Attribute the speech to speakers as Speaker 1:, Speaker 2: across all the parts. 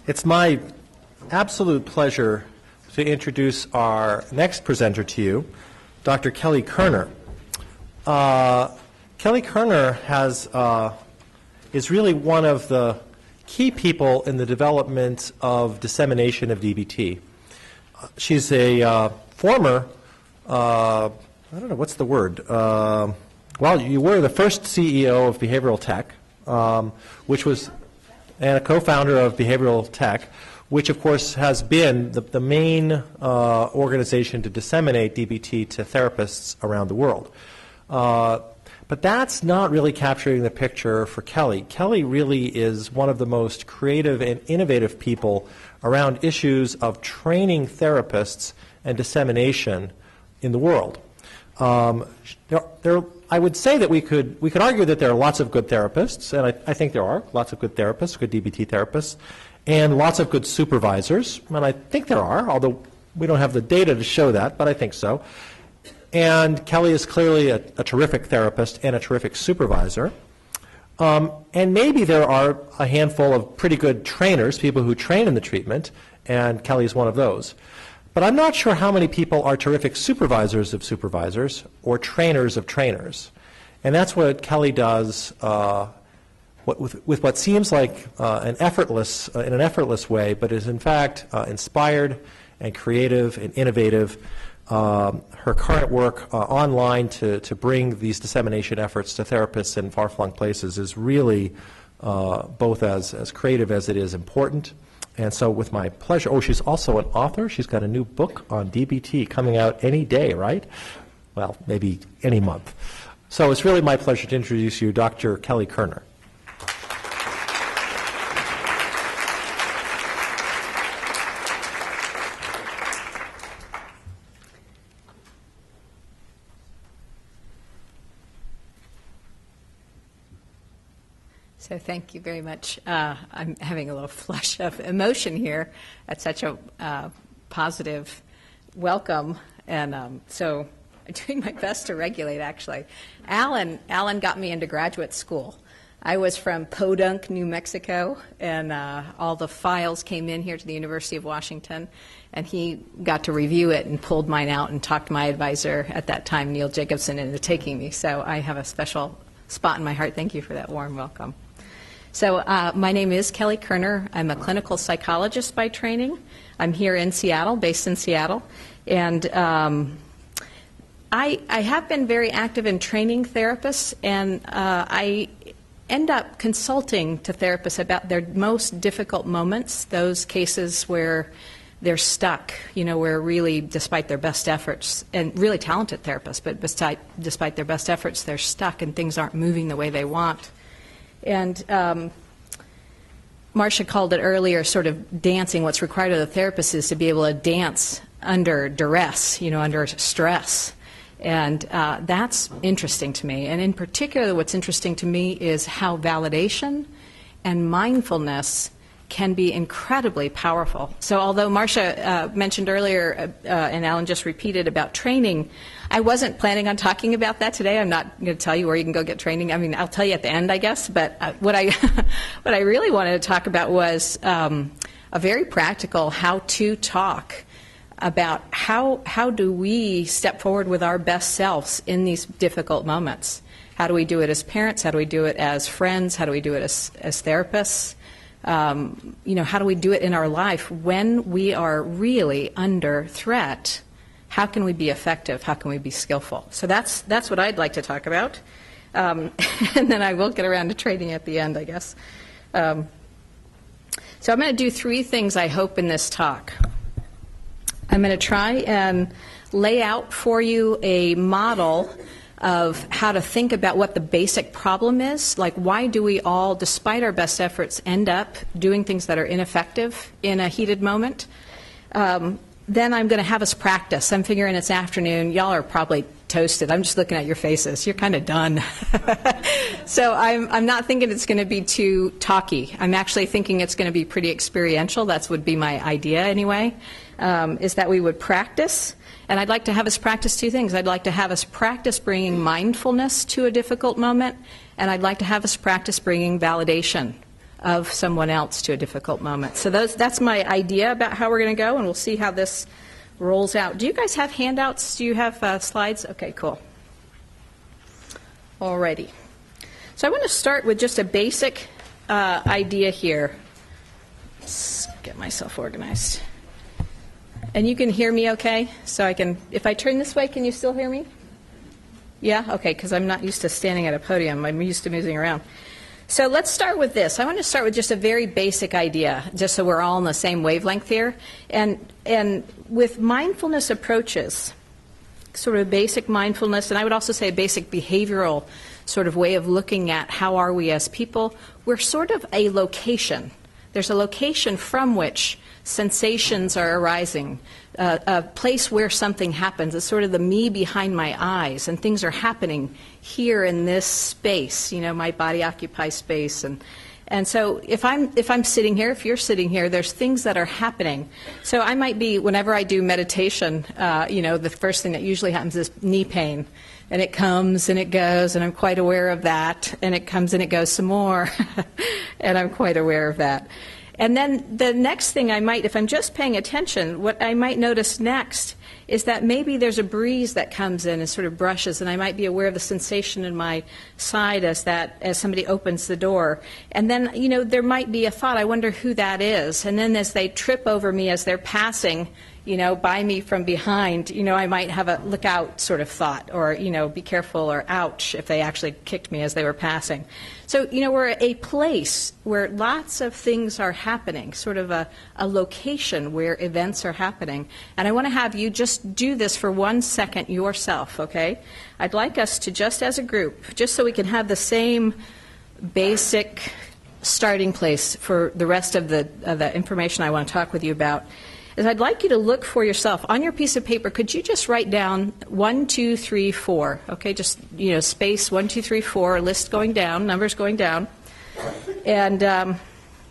Speaker 1: It's my absolute pleasure to introduce our next presenter to you, Dr. Kelly Kerner. Kelly Kerner is really one of the key people in the development of dissemination of DBT. She's a former, I don't know, what's the word? Well, you were the first CEO of Behavioral Tech, which was, and a co-founder of Behavioral Tech, which of course has been the main organization to disseminate DBT to therapists around the world. But that's not really capturing the picture for Kelly. Kelly really is one of the most creative and innovative people around issues of training therapists and dissemination in the world. I would say that we could argue that there are lots of good therapists, and I think there are lots of good therapists, good DBT therapists, and lots of good supervisors, and I think there are, although we don't have the data to show that, but I think so. And Kelly is clearly a terrific therapist and a terrific supervisor. And maybe there are a handful of pretty good trainers, people who train in the treatment, and Kelly is one of those. But I'm not sure how many people are terrific supervisors of supervisors or trainers of trainers. And that's what Kelly does with what seems like in an effortless way, but is in fact inspired and creative and innovative. Her current work online to bring these dissemination efforts to therapists in far-flung places is really both as creative as it is important. And so with my pleasure, she's also an author. She's got a new book on DBT coming out any day, right? Well, maybe any month. So it's really my pleasure to introduce you, Dr. Kelly Kerner.
Speaker 2: So thank you very much. I'm having a little flush of emotion here at such a positive welcome, and so I'm doing my best to regulate, actually. Alan got me into graduate school. I was from Podunk, New Mexico, and all the files came in here to the University of Washington, and he got to review it and pulled mine out and talked my advisor at that time, Neil Jacobson, into taking me. So I have a special spot in my heart. Thank you for that warm welcome. So my name is Kelly Kerner. I'm a clinical psychologist by training. I'm here in Seattle, based in Seattle. And I have been very active in training therapists, and I end up consulting to therapists about their most difficult moments, those cases where they're stuck, where really, despite their best efforts, and really talented therapists, but despite their best efforts, they're stuck and things aren't moving the way they want. And Marcia called it earlier sort of dancing. What's required of the therapist is to be able to dance under duress, under stress. And that's interesting to me. And in particular, what's interesting to me is how validation and mindfulness can be incredibly powerful. So although Marcia mentioned earlier, and Alan just repeated about training, I wasn't planning on talking about that today. I'm not going to tell you where you can go get training. I mean, I'll tell you at the end, I guess. But what I what I really wanted to talk about was a very practical how-to talk about how do we step forward with our best selves in these difficult moments. How do we do it as parents? How do we do it as friends? How do we do it as therapists? How do we do it in our life when we are really under threat? How can we be effective? How can we be skillful? So that's what I'd like to talk about. And then I will get around to training at the end, I guess. So I'm going to do three things, I hope, in this talk. I'm going to try and lay out for you a model of how to think about what the basic problem is. Like, why do we all, despite our best efforts, end up doing things that are ineffective in a heated moment? Then I'm going to have us practice. I'm figuring it's afternoon. Y'all are probably toasted. I'm just looking at your faces. You're kind of done. So I'm not thinking it's going to be too talky. I'm actually thinking it's going to be pretty experiential. That would be my idea anyway, is that we would practice. And I'd like to have us practice two things. I'd like to have us practice bringing mindfulness to a difficult moment, and I'd like to have us practice bringing validation of someone else to a difficult moment. So that's my idea about how we're going to go, and we'll see how this rolls out. Do you guys have handouts? Do you have slides? Okay, cool. Alrighty. So I want to start with just a basic idea here. Let's get myself organized. And you can hear me okay? So I can, if I turn this way, can you still hear me? Yeah? Okay, because I'm not used to standing at a podium. I'm used to moving around. So let's start with this. I want to start with just a very basic idea, just so we're all on the same wavelength here. And with mindfulness approaches, sort of basic mindfulness, and I would also say a basic behavioral sort of way of looking at how are we as people, we're sort of a location. There's a location from which sensations are arising, a place where something happens. It's sort of the me behind my eyes, and things are happening here in this space. You know, my body occupies space, and so if I'm sitting here, if you're sitting here, there's things that are happening. So I might be, whenever I do meditation, the first thing that usually happens is knee pain. And it comes and it goes, and I'm quite aware of that. And it comes and it goes some more, and I'm quite aware of that. And then the next thing I might, if I'm just paying attention, what I might notice next is that maybe there's a breeze that comes in and sort of brushes, and I might be aware of the sensation in my side as somebody opens the door. And then, there might be a thought, I wonder who that is. And then as they trip over me as they're passing, by me from behind, I might have a look out sort of thought, or, be careful, or ouch, if they actually kicked me as they were passing. So, we're a place where lots of things are happening, sort of a location where events are happening. And I want to have you just do this for 1 second yourself, okay? I'd like us to, just as a group, just so we can have the same basic starting place for the rest of the information I want to talk with you about, is I'd like you to look for yourself. On your piece of paper, could you just write down 1, 2, 3, 4? Okay, just, space 1, 2, 3, 4, list going down, numbers going down. And I'm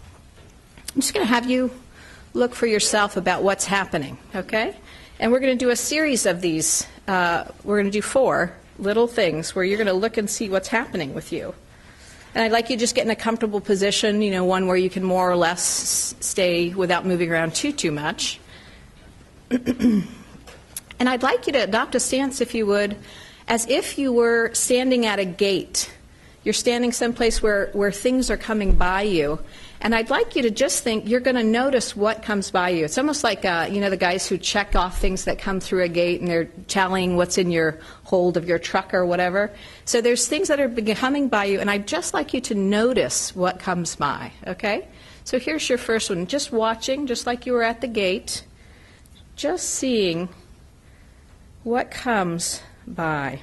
Speaker 2: just going to have you look for yourself about what's happening, okay? And we're going to do a series of these. We're going to do 4 little things where you're going to look and see what's happening with you. And I'd like you to just get in a comfortable position, one where you can more or less stay without moving around too much. And I'd like you to adopt a stance, if you would, as if you were standing at a gate. You're standing someplace where things are coming by you. And I'd like you to just think you're going to notice what comes by you. It's almost like, the guys who check off things that come through a gate, and they're tallying what's in your hold of your truck or whatever. So there's things that are coming by you, and I'd just like you to notice what comes by, okay? So here's your first one. Just watching, just like you were at the gate, just seeing what comes by.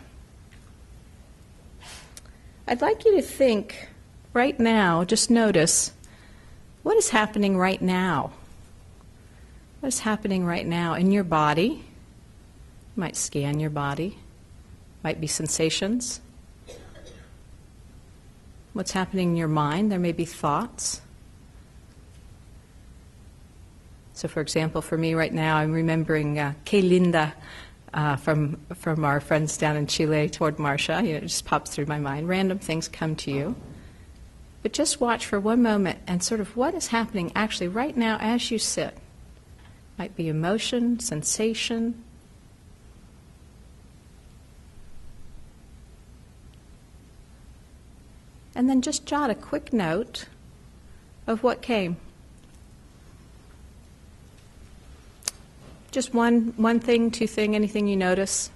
Speaker 2: I'd like you to think right now, just notice, what is happening right now? What is happening right now in your body? You might scan your body. Might be sensations. What's happening in your mind? There may be thoughts. So, for example, for me right now, I'm remembering Kay Linda from our friends down in Chile toward Marcia. It just pops through my mind. Random things come to you. But just watch for 1 moment and sort of what is happening actually right now as you sit. Might be emotion, sensation. And then just jot a quick note of what came. Just one thing, 2 thing, anything you notice.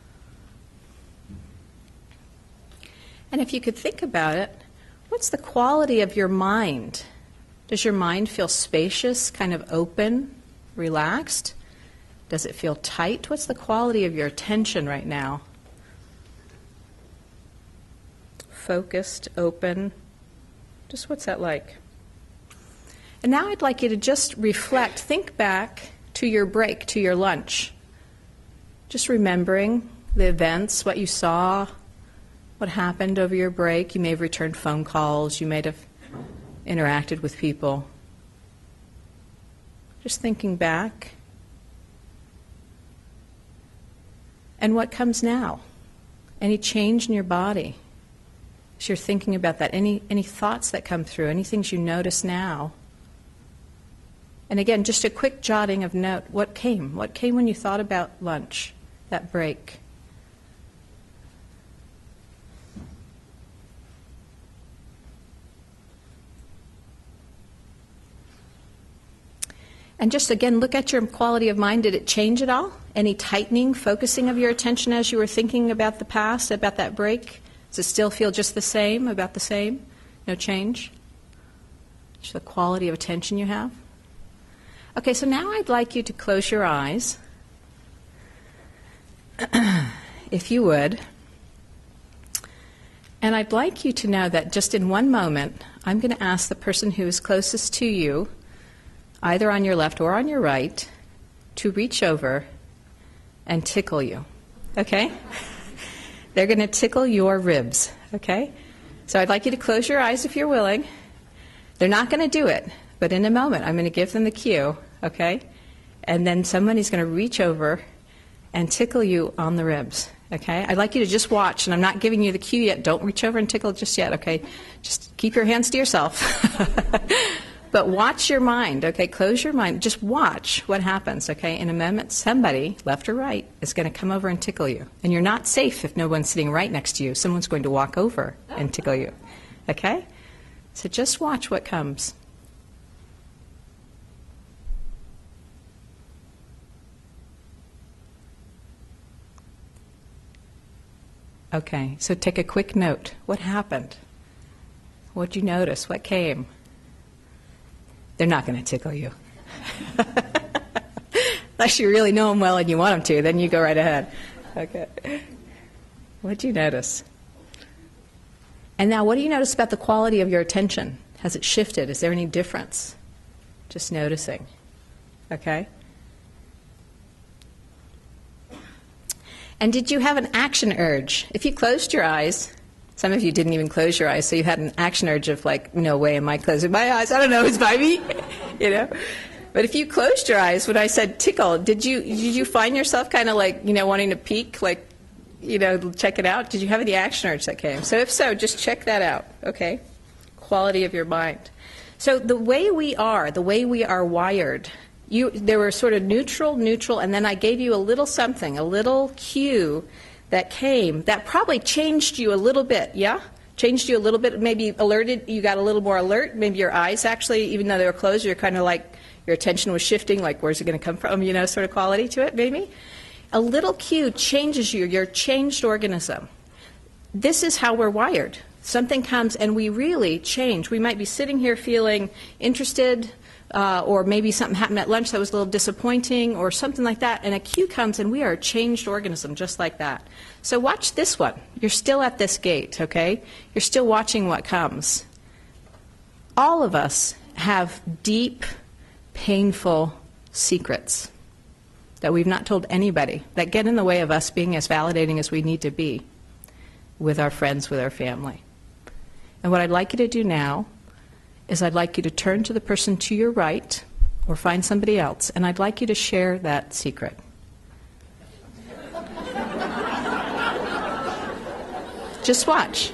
Speaker 2: And if you could think about it, what's the quality of your mind? Does your mind feel spacious, kind of open, relaxed? Does it feel tight? What's the quality of your attention right now? Focused, open. Just what's that like? And now I'd like you to just reflect, think back to your break, to your lunch. Just remembering the events, what you saw, what happened over your break. You may have returned phone calls. You may have interacted with people. Just thinking back. And what comes now? Any change in your body? As you're thinking about that, any thoughts that come through, any things you notice now? And again, just a quick jotting of note. What came? What came when you thought about lunch, that break? And just again, look at your quality of mind. Did it change at all? Any tightening, focusing of your attention as you were thinking about the past, about that break? Does it still feel just the same, about the same? No change? Just the quality of attention you have? Okay, so now I'd like you to close your eyes, if you would. And I'd like you to know that just in one moment, I'm going to ask the person who is closest to you, either on your left or on your right, to reach over and tickle you, okay? They're going to tickle your ribs, okay? So I'd like you to close your eyes if you're willing. They're not going to do it, but in a moment I'm going to give them the cue, okay? And then somebody's going to reach over and tickle you on the ribs, okay? I'd like you to just watch, and I'm not giving you the cue yet. Don't reach over and tickle just yet, okay? Just keep your hands to yourself. But watch your mind, okay? Close your mind. Just watch what happens, okay? In a moment, somebody, left or right, is going to come over and tickle you. And you're not safe if no one's sitting right next to you. Someone's going to walk over and tickle you, okay? So just watch what comes. Okay, so take a quick note. What happened? What'd you notice? What came? They're not going to tickle you. Unless you really know them well and you want them to, then you go right ahead. Okay. What'd you notice? And now, what do you notice about the quality of your attention? Has it shifted? Is there any difference? Just noticing. Okay? And did you have an action urge? If you closed your eyes, some of you didn't even close your eyes, so you had an action urge of like, no way am I closing my eyes. I don't know who's by me, you know. But if you closed your eyes, when I said tickle, did you find yourself kind of like, you know, wanting to peek, like, you know, check it out? Did you have any action urge that came? So if so, just check that out, okay? Quality of your mind. So the way we are wired, there were sort of neutral, and then I gave you a little something, a little cue that came that probably changed you a little bit, yeah? Changed you a little bit, maybe alerted, you got a little more alert, maybe your eyes actually, even though they were closed, you're kind of like, your attention was shifting, like where's it going to come from, you know, sort of quality to it, maybe. A little cue changes you, you're a changed organism. This is how we're wired. Something comes and we really change. We might be sitting here feeling interested, or maybe something happened at lunch that was a little disappointing or something like that, and a cue comes and we are a changed organism just like that. So watch this one. You're still at this gate, okay? You're still watching what comes. All of us have deep, painful secrets that we've not told anybody that get in the way of us being as validating as we need to be with our friends, with our family. And what I'd like you to do now is I'd like you to turn to the person to your right or find somebody else, and I'd like you to share that secret. Just watch.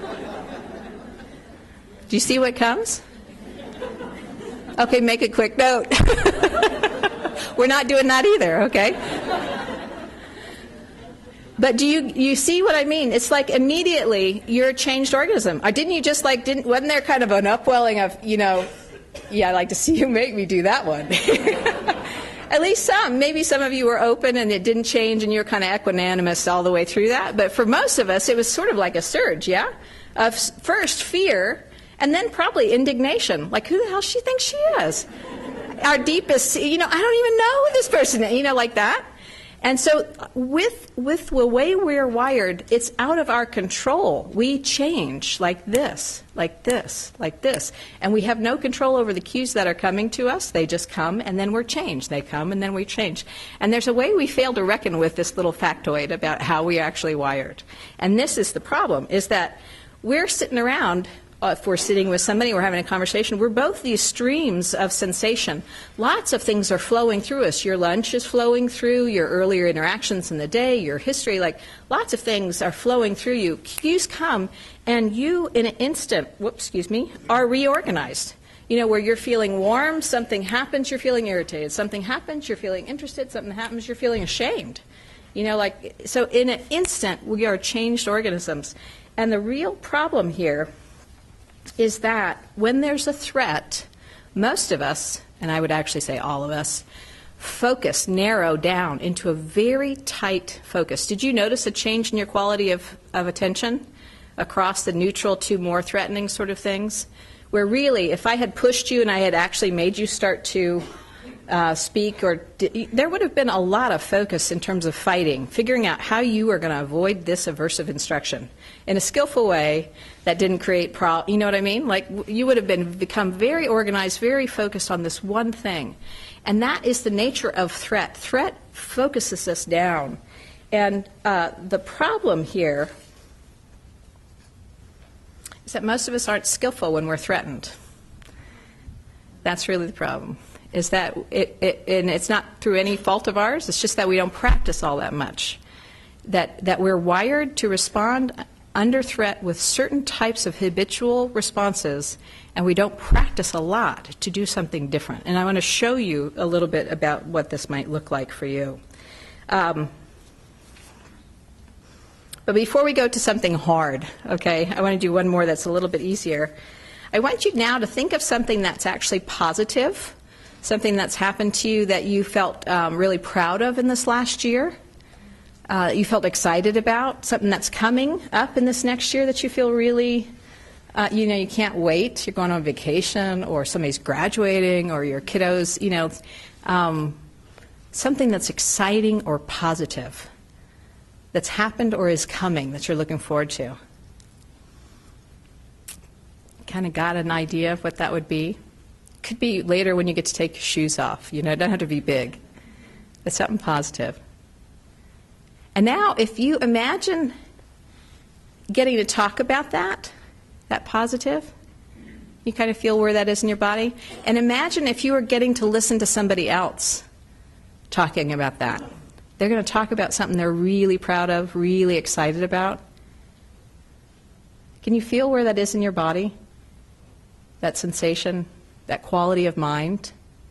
Speaker 2: Do you see what comes? Okay, make a quick note. We're not doing that either, okay? But do you see what I mean? It's like immediately you're a changed organism. Or didn't you just like, wasn't there kind of an upwelling of, you know, yeah, I'd like to see you make me do that one. At least some. Maybe some of you were open and it didn't change and you were kind of equanimous all the way through that. But for most of us, it was sort of like a surge, yeah? Of first fear and then probably indignation. Like, who the hell she thinks she is? Our deepest, you know, I don't even know who this person is, you know, like that. And so with the way we're wired, it's out of our control. We change like this, like this, like this. And we have no control over the cues that are coming to us. They just come and then we're changed. They come and then we change. And there's a way we fail to reckon with this little factoid about how we actually wired. And this is the problem, is that we're sitting around if we're sitting with somebody, we're having a conversation, we're both these streams of sensation. Lots of things are flowing through us. Your lunch is flowing through, your earlier interactions in the day, your history, like lots of things are flowing through you. Cues come, and you, in an instant, are reorganized. You know, where you're feeling warm, something happens, you're feeling irritated. Something happens, you're feeling interested. Something happens, you're feeling ashamed. You know, like, so in an instant, we are changed organisms. And the real problem here is that when there's a threat, most of us, and I would actually say all of us, narrow down into a very tight focus. Did you notice a change in your quality of attention across the neutral to more threatening sort of things? Where really, if I had pushed you and I had actually made you start to speak, there would have been a lot of focus in terms of fighting, figuring out how you are going to avoid this aversive instruction in a skillful way that didn't create problems. You know what I mean? Like, you would have become very organized, very focused on this one thing. And that is the nature of threat. Threat focuses us down. And the problem here is that most of us aren't skillful when we're threatened. That's really the problem. Is that and it's not through any fault of ours, it's just that we don't practice all that much. That we're wired to respond under threat with certain types of habitual responses, and we don't practice a lot to do something different. And I want to show you a little bit about what this might look like for you. But before we go to something hard, okay, I want to do one more that's a little bit easier. I want you now to think of something that's actually positive, something that's happened to you that you felt really proud of in this last year, you felt excited about, something that's coming up in this next year that you feel really, you can't wait. You're going on vacation, or somebody's graduating, or your kiddos, something that's exciting or positive that's happened or is coming that you're looking forward to. Kind of got an idea of what that would be? Could be later when you get to take your shoes off. It doesn't have to be big. It's something positive. And now, if you imagine getting to talk about that positive, you kind of feel where that is in your body. And imagine if you were getting to listen to somebody else talking about that. They're going to talk about something they're really proud of, really excited about. Can you feel where that is in your body? That sensation, that quality of mind?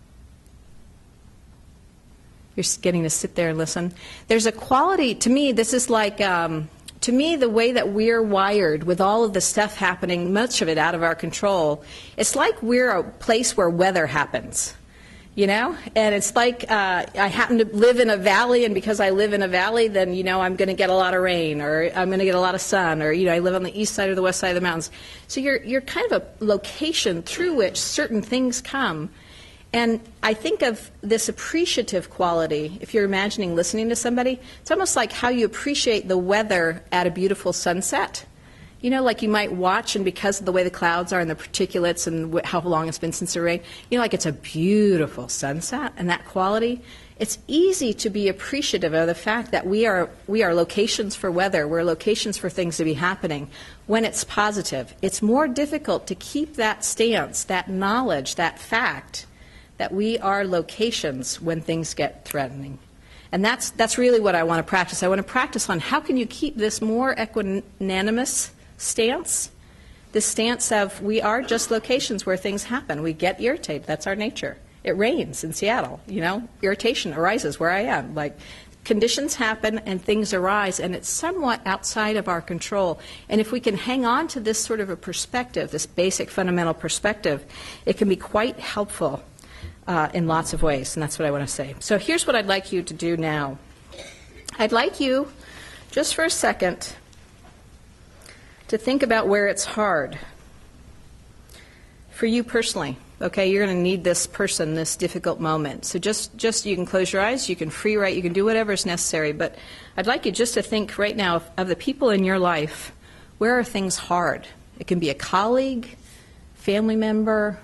Speaker 2: You're getting to sit there and listen. There's a quality, to me, this is like, to me, the way that we're wired with all of the stuff happening, much of it out of our control, it's like we're a place where weather happens. And it's like I happen to live in a valley, and because I live in a valley, then, I'm going to get a lot of rain, or I'm going to get a lot of sun, or, I live on the east side or the west side of the mountains. So you're kind of a location through which certain things come. And I think of this appreciative quality, if you're imagining listening to somebody, it's almost like how you appreciate the weather at a beautiful sunset. Like you might watch, and because of the way the clouds are and the particulates and how long it's been since the rain, like it's a beautiful sunset, and that quality, it's easy to be appreciative of the fact that we are locations for weather, we're locations for things to be happening when it's positive. It's more difficult to keep that stance, that knowledge, that fact, that we are locations when things get threatening. And that's really what I want to practice. I want to practice on how can you keep this more equanimous stance, this stance of we are just locations where things happen. We get irritated. That's our nature. It rains in Seattle. Irritation arises where I am. Like, conditions happen and things arise, and it's somewhat outside of our control. And if we can hang on to this sort of a perspective, this basic fundamental perspective, it can be quite helpful in lots of ways, and that's what I want to say. So here's what I'd like you to do now. I'd like you, just for a second, to think about where it's hard for you personally. Okay, you're going to need this person, this difficult moment. So just you can close your eyes, you can free write, you can do whatever is necessary. But I'd like you just to think right now of the people in your life. Where are things hard? It can be a colleague, family member,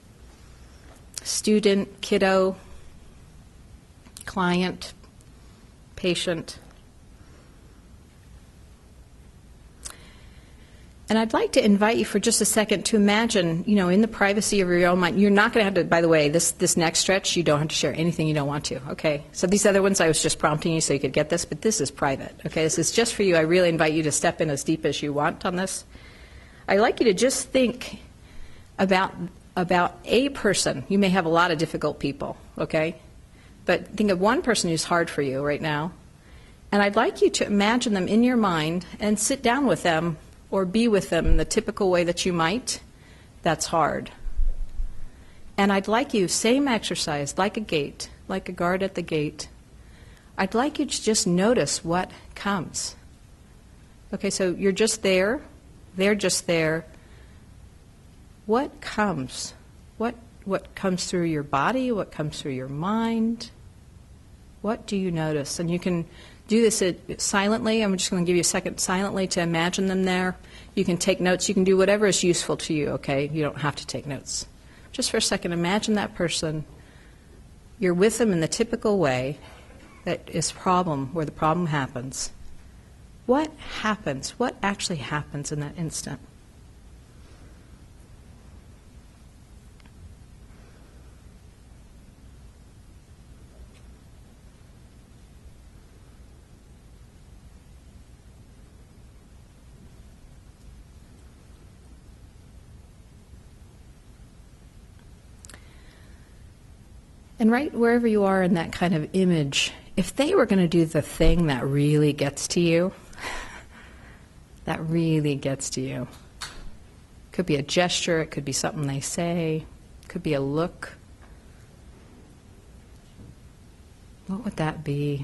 Speaker 2: student, kiddo, client, patient. And I'd like to invite you for just a second to imagine, in the privacy of your own mind, you're not going to have to, by the way, this next stretch, you don't have to share anything you don't want to, okay? So these other ones, I was just prompting you so you could get this, but this is private, okay? This is just for you. I really invite you to step in as deep as you want on this. I'd like you to just think about a person. You may have a lot of difficult people, okay? But think of one person who's hard for you right now. And I'd like you to imagine them in your mind and sit down with them or be with them in the typical way that you might. That's hard. And I'd like you, same exercise, like a gate, like a guard at the gate. I'd like you to just notice what comes. Okay, so you're just there. They're just there. What comes? What comes through your body? What comes through your mind? What do you notice? And you can do this silently. I'm just going to give you a second silently to imagine them there. You can take notes. You can do whatever is useful to you, okay? You don't have to take notes. Just for a second, imagine that person. You're with them in the typical way that is where the problem happens. What happens? What actually happens in that instant? And right wherever you are in that kind of image, if they were going to do the thing that really gets to you, that really gets to you. It could be a gesture, it could be something they say, it could be a look. What would that be?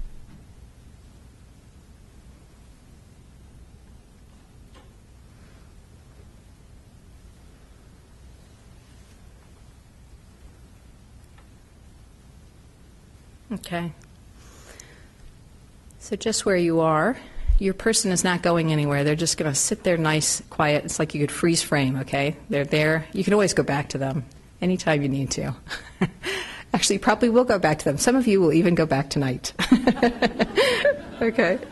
Speaker 2: Okay. So just where you are, your person is not going anywhere. They're just going to sit there nice, quiet. It's like you could freeze frame, okay? They're there. You can always go back to them anytime you need to. Actually, you probably will go back to them. Some of you will even go back tonight. Okay.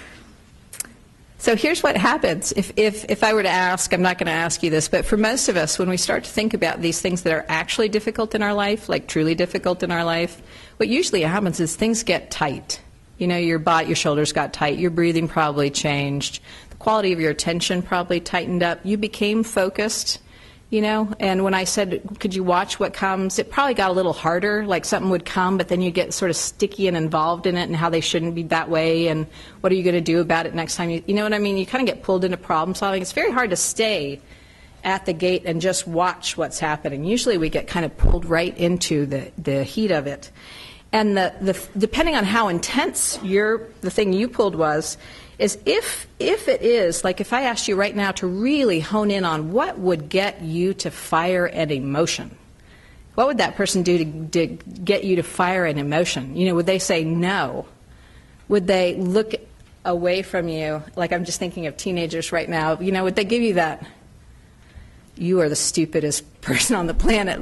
Speaker 2: So here's what happens. If I were to ask, I'm not going to ask you this, but for most of us, when we start to think about these things that are actually difficult in our life, like truly difficult in our life, what usually happens is things get tight. Your shoulders got tight, your breathing probably changed, the quality of your attention probably tightened up, you became focused, and when I said, could you watch what comes, it probably got a little harder, like something would come, but then you get sort of sticky and involved in it and how they shouldn't be that way, and what are you going to do about it next time? You know what I mean? You kind of get pulled into problem solving. It's very hard to stay at the gate and just watch what's happening. Usually we get kind of pulled right into the heat of it. And depending on how intense the thing you pulled was, is if it is, like if I asked you right now to really hone in on what would get you to fire an emotion, what would that person do to get you to fire an emotion? Would they say no? Would they look away from you? Like I'm just thinking of teenagers right now. Would they give you that, you are the stupidest person on the planet,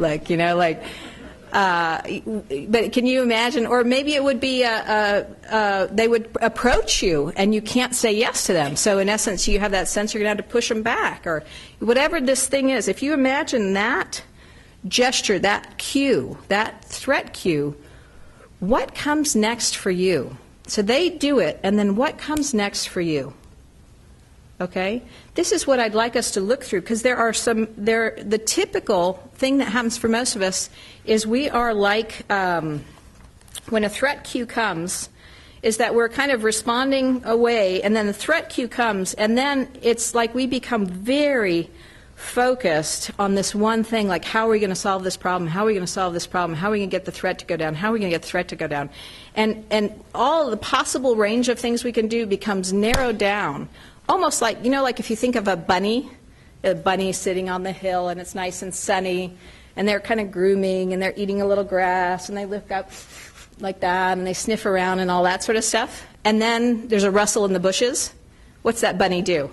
Speaker 2: but can you imagine, or maybe it would be they would approach you and you can't say yes to them. So in essence, you have that sense you're going to have to push them back, or whatever this thing is. If you imagine that gesture, that cue, that threat cue, what comes next for you? So they do it, and then what comes next for you? Okay? This is what I'd like us to look through, because the typical thing that happens for most of us is we are like, when a threat cue comes, is that we're kind of responding away, and then the threat cue comes, and then it's like we become very focused on this one thing, like how are we going to solve this problem, how are we going to solve this problem, how are we going to get the threat to go down, how are we going to get the threat to go down. And all the possible range of things we can do becomes narrowed down. Almost like, like if you think of a bunny sitting on the hill and it's nice and sunny and they're kind of grooming and they're eating a little grass and they look up like that and they sniff around and all that sort of stuff. And then there's a rustle in the bushes. What's that bunny do?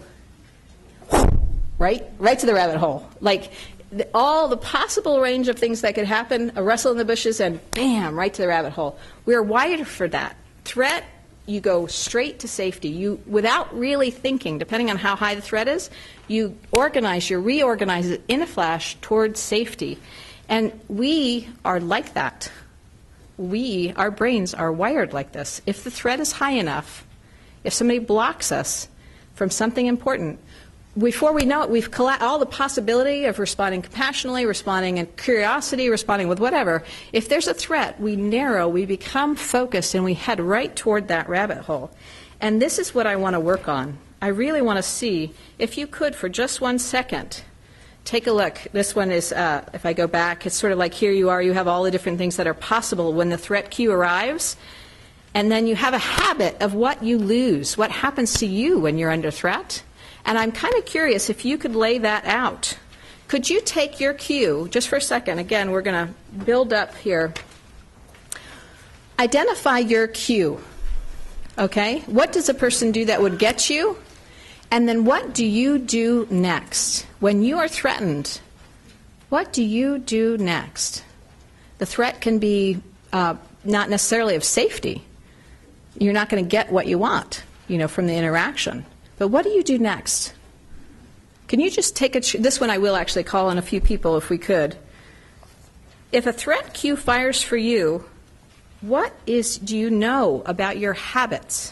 Speaker 2: Right to the rabbit hole. Like all the possible range of things that could happen, a rustle in the bushes and bam, right to the rabbit hole. We're wired for that. Threat you go straight to safety. You, without really thinking, depending on how high the threat is, you reorganize it in a flash towards safety. And we are like that. Our brains are wired like this. If the threat is high enough, if somebody blocks us from something important, before we know it, we've all the possibility of responding compassionately, responding in curiosity, responding with whatever. If there's a threat, we narrow, we become focused, and we head right toward that rabbit hole. And this is what I want to work on. I really want to see, if you could, for just 1 second, take a look. This one is, if I go back, it's sort of like here you are, you have all the different things that are possible when the threat cue arrives, and then you have a habit of what you lose, what happens to you when you're under threat. And I'm kind of curious if you could lay that out. Could you take your cue, just for a second, again, we're going to build up here. Identify your cue, okay? What does a person do that would get you? And then what do you do next? When you are threatened, what do you do next? The threat can be not necessarily of safety. You're not going to get what you want, from the interaction. But what do you do next? Can you just take this one I will actually call on a few people if we could. If a threat cue fires for you, what do you know about your habits?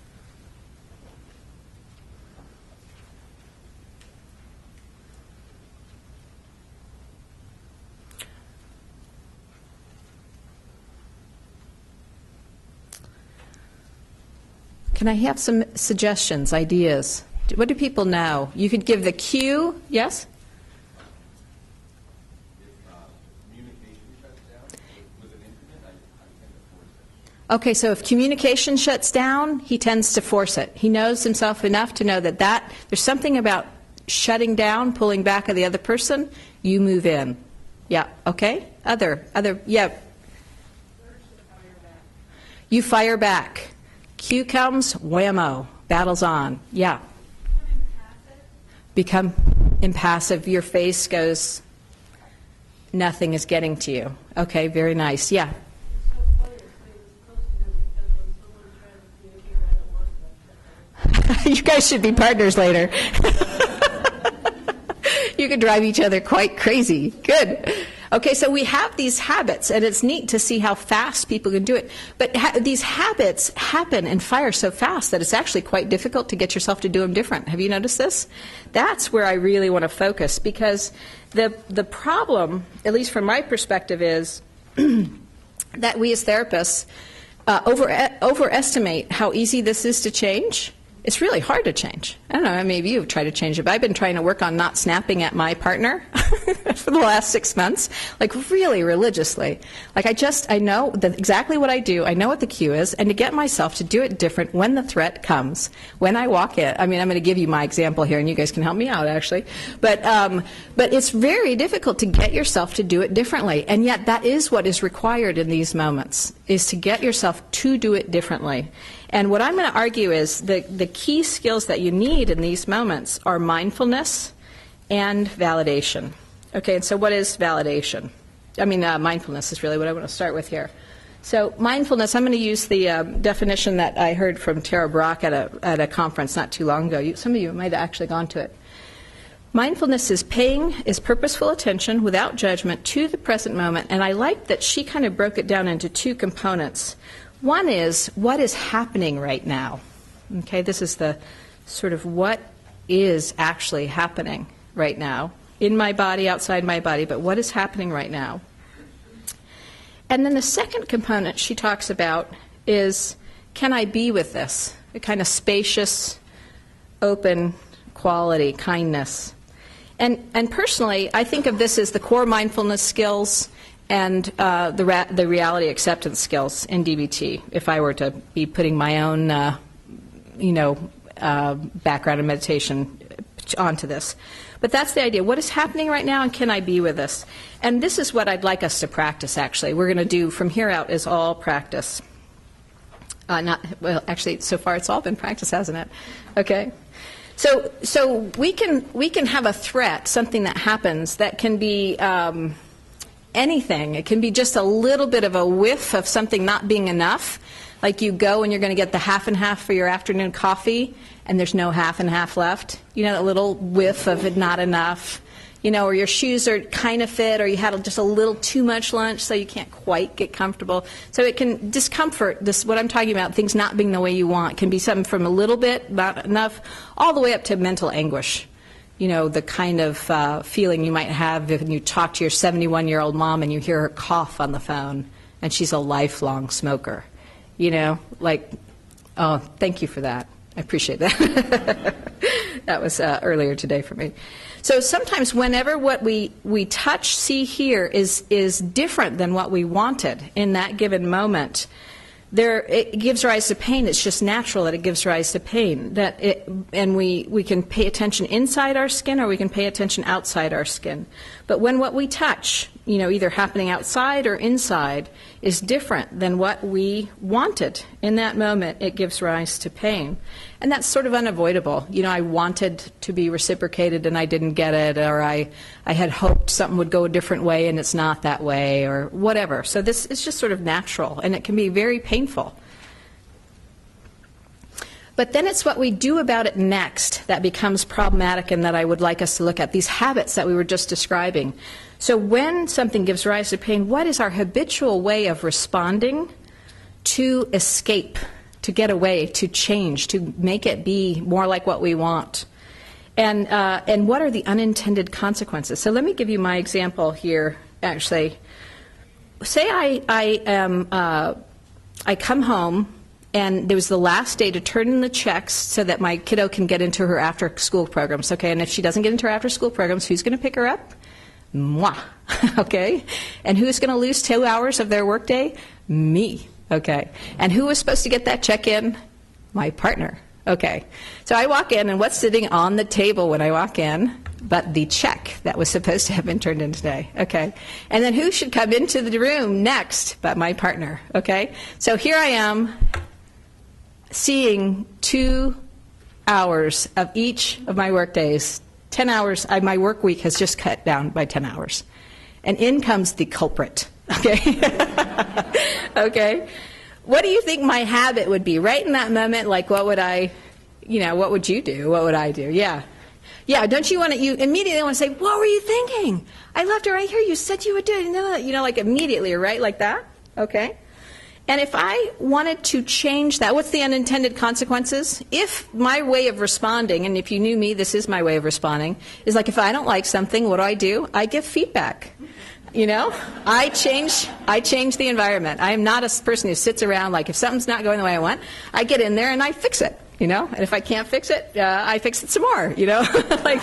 Speaker 2: Can I have some suggestions, ideas? What do people know? You could give the cue. Yes? Okay, so if communication shuts down, he tends to force it. He knows himself enough to know that there's something about shutting down, pulling back of the other person. You move in. Yeah. Okay. Other. Yeah. You fire back. Cue comes, whammo, battle's on. Yeah. Become impassive. Your face goes, nothing is getting to you. Okay, very nice. Yeah. You guys should be partners later. You could drive each other quite crazy. Good. Okay, so we have these habits, and it's neat to see how fast people can do it. But these habits happen and fire so fast that it's actually quite difficult to get yourself to do them different. Have you noticed this? That's where I really want to focus, because the problem, at least from my perspective, is that we as therapists overestimate how easy this is to change. It's really hard to change. I don't know, maybe you've tried to change it, but I've been trying to work on not snapping at my partner for the last 6 months, like really religiously. Like I know exactly what I do, I know what the cue is, and to get myself to do it different when the threat comes, when I walk in. I mean, I'm going to give you my example here, and you guys can help me out, actually. But it's very difficult to get yourself to do it differently, and yet that is what is required in these moments, is to get yourself to do it differently. And what I'm going to argue is the key skills that you need in these moments are mindfulness and validation. Okay, and so what is validation? Mindfulness is really what I want to start with here. So mindfulness, I'm going to use the definition that I heard from Tara Brach at a conference not too long ago. Some of you might have actually gone to it. Mindfulness is purposeful attention without judgment to the present moment. And I like that she kind of broke it down into two components. One is what is happening right now. Okay, this is the sort of what is actually happening right now in my body, outside my body, but what is happening right now. And then the second component she talks about is, can I be with this? A kind of spacious, open quality, kindness. And personally, I think of this as the core mindfulness skills and the reality acceptance skills in DBT, if I were to be putting my own, background in meditation onto this. But that's the idea. What is happening right now, and can I be with this? And this is what I'd like us to practice, actually. We're going to do from here out is all practice. Actually, so far it's all been practice, hasn't it? Okay. So we can have a threat, something that happens that can be anything. It can be just a little bit of a whiff of something not being enough. Like you go and you're going to get the half and half for your afternoon coffee, and there's no half and half left. You know, that little whiff of it, not enough. You know, or your shoes are kind of fit, or you had just a little too much lunch, so you can't quite get comfortable. So it can discomfort, this, what I'm talking about, things not being the way you want, can be something from a little bit, not enough, all the way up to mental anguish. You know, the kind of feeling you might have if you talk to your 71-year-old mom and you hear her cough on the phone, and she's a lifelong smoker. You know, like, oh, thank you for that. I appreciate that. That was earlier today for me. So sometimes whenever what we touch, see, hear is different than what we wanted in that given moment, it gives rise to pain. It's just natural that it gives rise to pain. And we can pay attention inside our skin, or we can pay attention outside our skin. But when what we touch, you know, either happening outside or inside, is different than what we wanted in that moment, it gives rise to pain. And that's sort of unavoidable. You know, I wanted to be reciprocated and I didn't get it, or I had hoped something would go a different way and it's not that way, or whatever. So this is just sort of natural, and it can be very painful. But then it's what we do about it next that becomes problematic, and that I would like us to look at, these habits that we were just describing. So when something gives rise to pain, what is our habitual way of responding to escape, to get away, to change, to make it be more like what we want? And what are the unintended consequences? So let me give you my example here, actually. Say I come home, and it was the last day to turn in the checks so that my kiddo can get into her after-school programs. Okay, and if she doesn't get into her after-school programs, who's going to pick her up? Moi. Okay? And who's going to lose 2 hours of their workday? Me. Okay. And who was supposed to get that check in? My partner. Okay. So I walk in, and what's sitting on the table when I walk in but the check that was supposed to have been turned in today? Okay. And then who should come into the room next but my partner? Okay. So here I am, seeing 2 hours of each of my work days. 10 hours, my work week has just cut down by 10 hours. And in comes the culprit, okay? Okay? What do you think my habit would be? Right in that moment, like what would what would you do? What would I do? Yeah. Yeah, don't you want to, you immediately want to say, what were you thinking? I left it right here. You said you would do it. You know, like immediately, right? Like that? Okay? And if I wanted to change that, what's the unintended consequences? If my way of responding, and if you knew me, this is my way of responding, is like if I don't like something, what do? I give feedback. You know? I change the environment. I am not a person who sits around like if something's not going the way I want, I get in there and I fix it. You know? And if I can't fix it, I fix it some more. You know? Like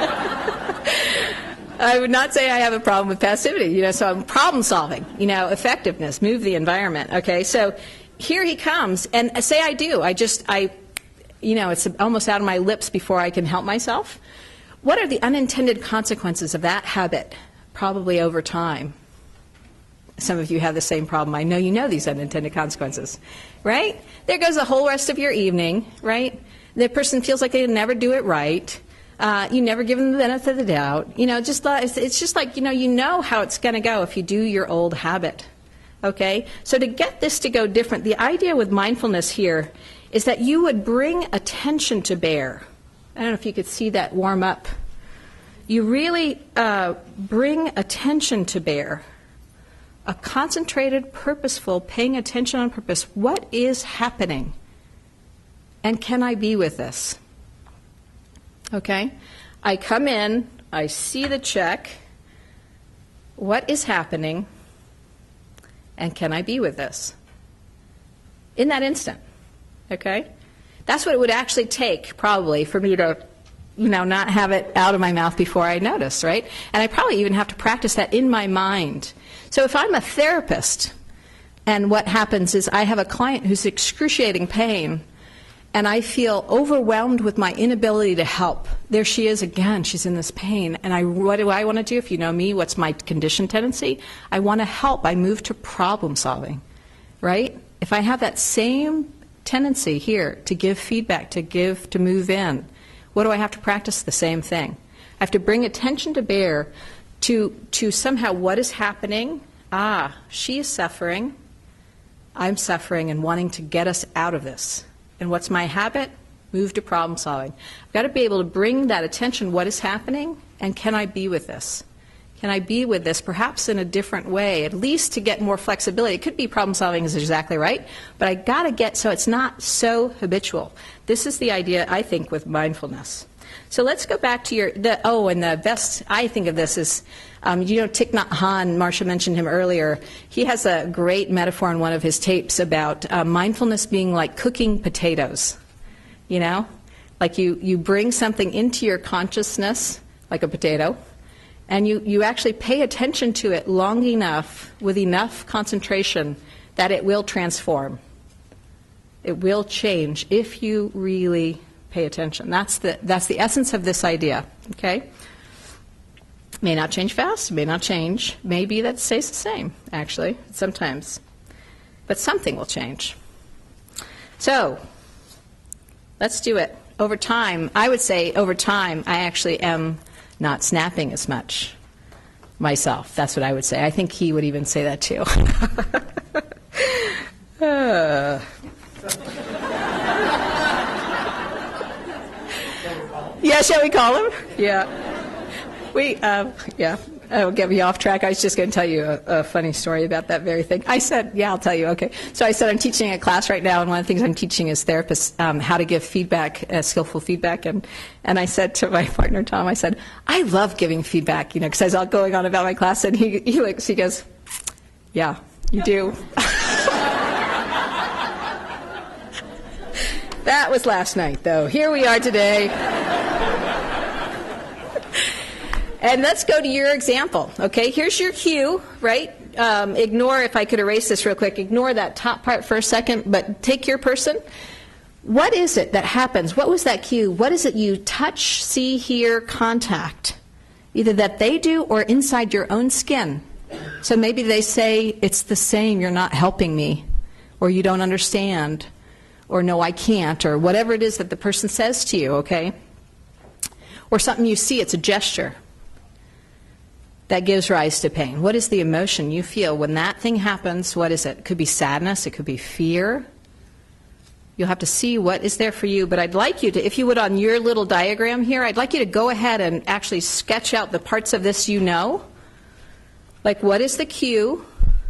Speaker 2: I would not say I have a problem with passivity, you know, so I'm problem solving, you know, effectiveness, move the environment, okay? So here he comes, and say I do, you know, it's almost out of my lips before I can help myself. What are the unintended consequences of that habit? Probably over time. Some of you have the same problem. I know you know these unintended consequences, right? There goes the whole rest of your evening, right? The person feels like they never do it right. You never give them the benefit of the doubt. You know, it's just like, you know how it's going to go if you do your old habit. Okay? So to get this to go different, the idea with mindfulness here is that you would bring attention to bear. I don't know if you could see that warm up. You really bring attention to bear. A concentrated, purposeful, paying attention on purpose. What is happening? And can I be with this? Okay? I come in, I see the check. What is happening? And can I be with this? In that instant. Okay? That's what it would actually take, probably, for me to, not have it out of my mouth before I notice, right? And I probably even have to practice that in my mind. So if I'm a therapist, and what happens is I have a client who's excruciating pain, and I feel overwhelmed with my inability to help. There she is again. She's in this pain. And what do I want to do? If you know me, what's my conditioned tendency? I want to help. I move to problem solving, right? If I have that same tendency here to give feedback, to move in, what do I have to practice? The same thing. I have to bring attention to bear to somehow what is happening. She is suffering. I'm suffering and wanting to get us out of this. And what's my habit? Move to problem solving. I've got to be able to bring that attention, what is happening, and can I be with this? Can I be with this perhaps in a different way, at least to get more flexibility? It could be problem solving is exactly right, but I got to get so it's not so habitual. This is the idea, I think, with mindfulness. So let's go back to and the best I think of this is, Thich Nhat Hanh, Marcia mentioned him earlier. He has a great metaphor in one of his tapes about mindfulness being like cooking potatoes. You know, like you bring something into your consciousness, like a potato, and you actually pay attention to it long enough, with enough concentration, that it will transform. It will change if you really pay attention. That's the essence of this idea, okay? May not change fast, may not change. Maybe that stays the same, actually, sometimes. But something will change. So, let's do it. Over time, I would say over time, I actually am not snapping as much myself. That's what I would say. I think he would even say that too. Yeah, shall we call him? Yeah. Yeah. Oh, get me off track. I was just going to tell you a funny story about that very thing. I said, yeah, I'll tell you. Okay. So I said I'm teaching a class right now, and one of the things I'm teaching is therapists how to give feedback, skillful feedback. And I said to my partner, Tom, I said, I love giving feedback, because I was all going on about my class, and he goes, yeah, you do. That was last night, though. Here we are today. And let's go to your example, okay? Here's your cue, right? Ignore, if I could erase this real quick, ignore that top part for a second, but take your person. What is it that happens? What was that cue? What is it you touch, see, hear, contact? Either that they do or inside your own skin. So maybe they say, it's the same, you're not helping me, or you don't understand, or no, I can't, or whatever it is that the person says to you, okay? Or something you see, it's a gesture that gives rise to pain. What is the emotion you feel when that thing happens? What is it? It could be sadness. It could be fear. You'll have to see what is there for you. But I'd like you to, if you would, on your little diagram here, I'd like you to go ahead and actually sketch out the parts of this you know. Like, what is the cue?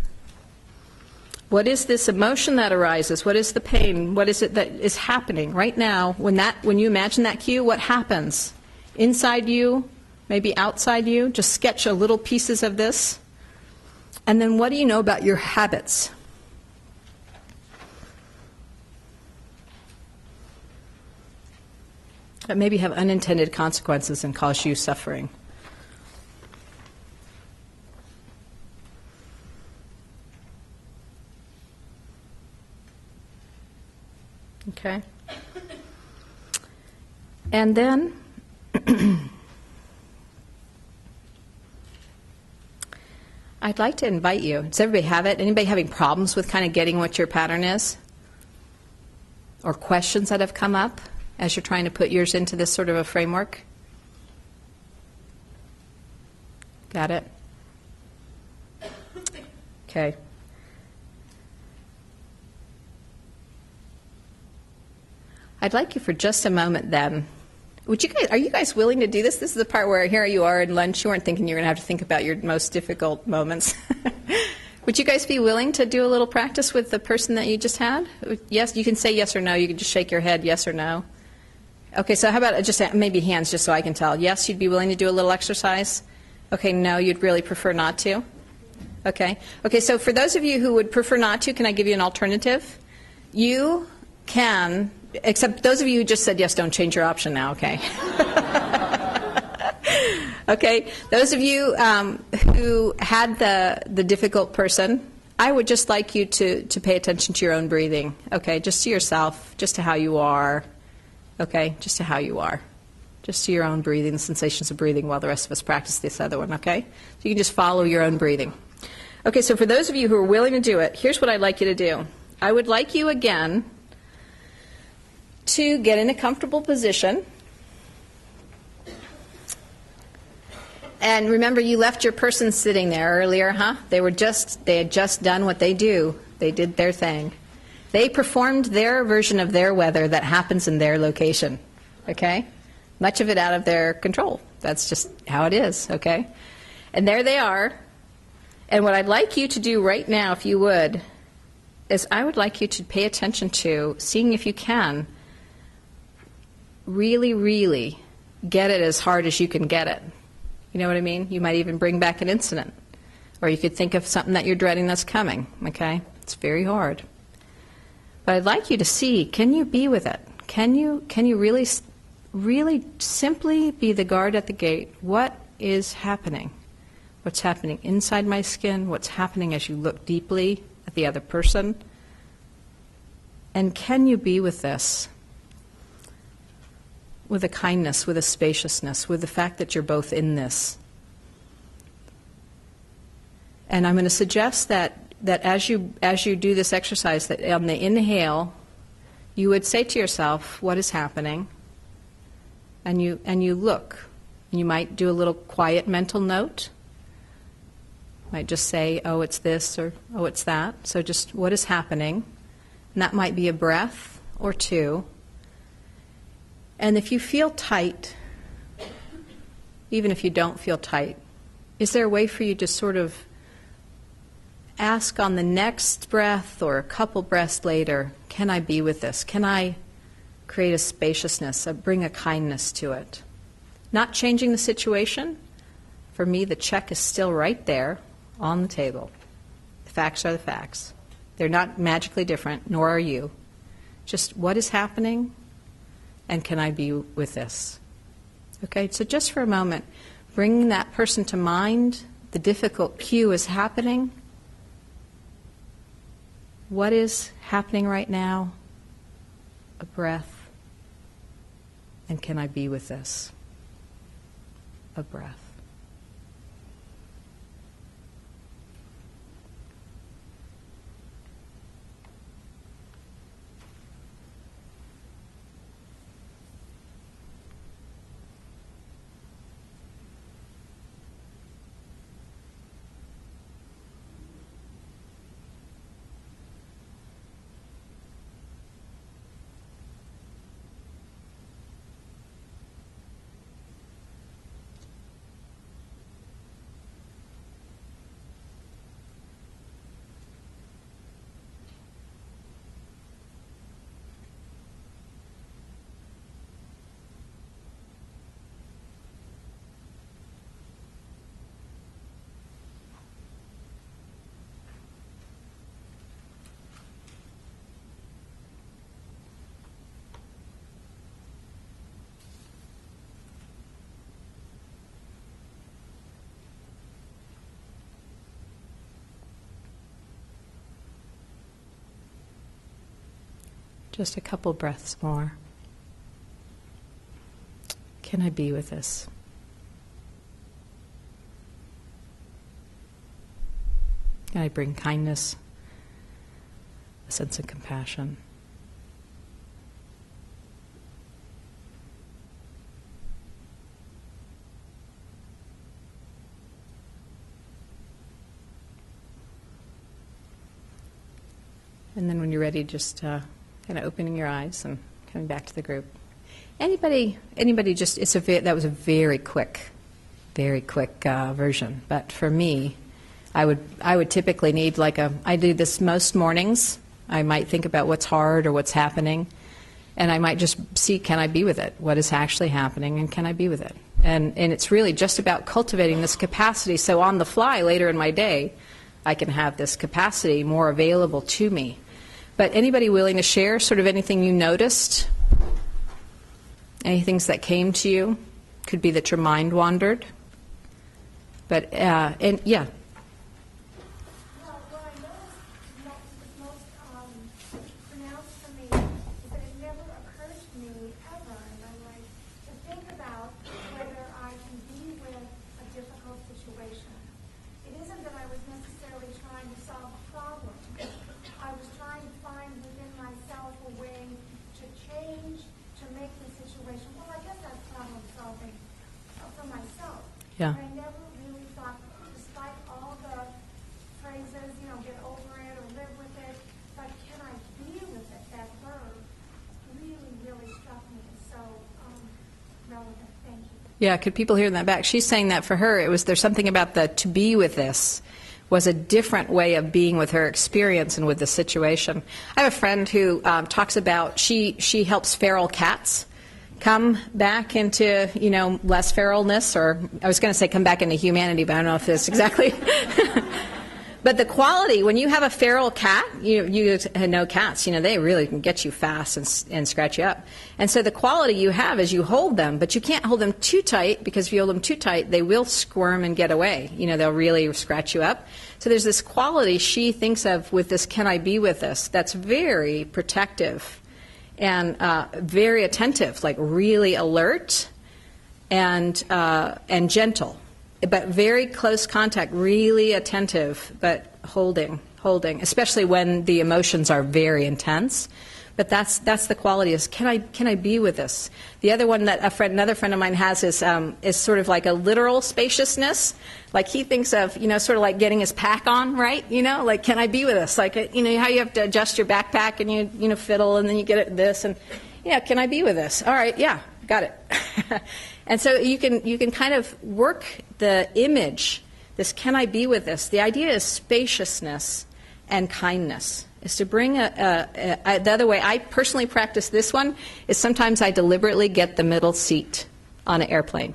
Speaker 2: What is this emotion that arises? What is the pain? What is it that is happening right now? When you imagine that cue, what happens? Inside you? Maybe outside you, just sketch a little pieces of this. And then what do you know about your habits? That maybe have unintended consequences and cause you suffering. Okay? And then I'd like to invite you. Does everybody have it? Anybody having problems with kind of getting what your pattern is? Or questions that have come up as you're trying to put yours into this sort of a framework? Got it? Okay. I'd like you for just a moment then. Are you guys willing to do this? This is the part where here you are at lunch. You weren't thinking you were going to have to think about your most difficult moments. Would you guys be willing to do a little practice with the person that you just had? Yes, you can say yes or no. You can just shake your head, yes or no. Okay, so how about just maybe hands just so I can tell. Yes, you'd be willing to do a little exercise? Okay, no, you'd really prefer not to? Okay. Okay, so for those of you who would prefer not to, can I give you an alternative? You can... Except those of you who just said yes, don't change your option now, okay? Okay, those of you who had the difficult person, I would just like you to pay attention to your own breathing, okay? Just to yourself, just to how you are, okay? Just to how you are. Just to your own breathing, the sensations of breathing while the rest of us practice this other one, okay? So you can just follow your own breathing. Okay, so for those of you who are willing to do it, here's what I'd like you to do. I would like you again to get in a comfortable position And remember, you left your person sitting there earlier, huh? They had just done what they do. They did their thing. They performed their version of their weather that happens in their location, okay? Much of it out of their control. That's just how it is, okay? And there they are. And what I'd like you to do right now, if you would, is I would like you to pay attention to seeing if you can really, really get it as hard as you can get it. You know what I mean? You might even bring back an incident. Or you could think of something that you're dreading that's coming, okay? It's very hard. But I'd like you to see, can you be with it? Can you really, really simply be the guard at the gate? What is happening? What's happening inside my skin? What's happening as you look deeply at the other person? And can you be with this? With a kindness, with a spaciousness, with the fact that you're both in this. And I'm going to suggest that as you do this exercise, that on the inhale, you would say to yourself, what is happening? And you look. You might do a little quiet mental note. Might just say, oh, it's this, or oh, it's that. So just what is happening? And that might be a breath or two. And if you feel tight, even if you don't feel tight, is there a way for you to sort of ask on the next breath or a couple breaths later, can I be with this? Can I create a spaciousness, bring a kindness to it? Not changing the situation. For me, the check is still right there on the table. The facts are the facts. They're not magically different, nor are you. Just what is happening, and can I be with this? Okay, so just for a moment, bringing that person to mind, the difficult cue is happening. What is happening right now? A breath. And can I be with this? A breath. Just a couple breaths more. Can I be with this? Can I bring kindness, a sense of compassion? And then when you're ready, just kind of opening your eyes and coming back to the group. Anybody just, that was a very quick version. But for me, I would typically need I do this most mornings. I might think about what's hard or what's happening, and I might just see, can I be with it? What is actually happening, and can I be with it? And it's really just about cultivating this capacity, so on the fly later in my day, I can have this capacity more available to me. But anybody willing to share sort of anything you noticed? Any things that came to you? Could be that your mind wandered. But, and yeah.
Speaker 3: Well, what I noticed is most pronounced for me is that it never occurred to me ever in my life to think about whether I can be with a difficult situation. It isn't that I was necessarily trying to solve a problem. I was trying to find within myself a way to change, to make the situation, well, I guess that's problem solving for myself.
Speaker 2: Yeah.
Speaker 3: And I never
Speaker 2: Yeah, could people hear in that back? She's saying that for her, there's something about the to be with this was a different way of being with her experience and with the situation. I have a friend who talks about, she helps feral cats come back into, less feralness, or I was going to say come back into humanity, but I don't know if that's exactly. But the quality, when you have a feral cat, you know cats, they really can get you fast and scratch you up. And so the quality you have is you hold them, but you can't hold them too tight, because if you hold them too tight, they will squirm and get away. They'll really scratch you up. So there's this quality she thinks of with this can I be with this that's very protective and very attentive, like really alert and gentle. But very close contact, really attentive, but holding, especially when the emotions are very intense. But that's the quality is can I be with this? The other one that another friend of mine has is sort of like a literal spaciousness. Like he thinks of sort of like getting his pack on, right? Like can I be with this? Like how you have to adjust your backpack and you fiddle and then you get it this and can I be with this? All right, yeah, got it. And so you can kind of work the image, this can I be with this? The idea is spaciousness and kindness, is to bring the other way. I personally practice this one, is sometimes I deliberately get the middle seat on an airplane.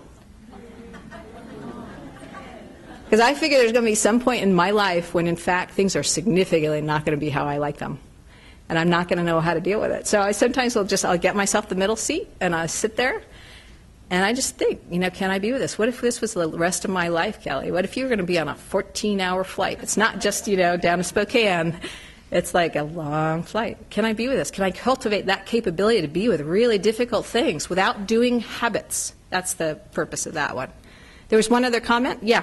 Speaker 2: Because I figure there's going to be some point in my life when, in fact, things are significantly not going to be how I like them. And I'm not going to know how to deal with it. So I sometimes I'll get myself the middle seat, and I sit there, and I just think, can I be with this? What if this was the rest of my life, Kelly? What if you were going to be on a 14-hour flight? It's not just, down to Spokane. It's like a long flight. Can I be with this? Can I cultivate that capability to be with really difficult things without doing habits? That's the purpose of that one. There was one other comment? Yeah.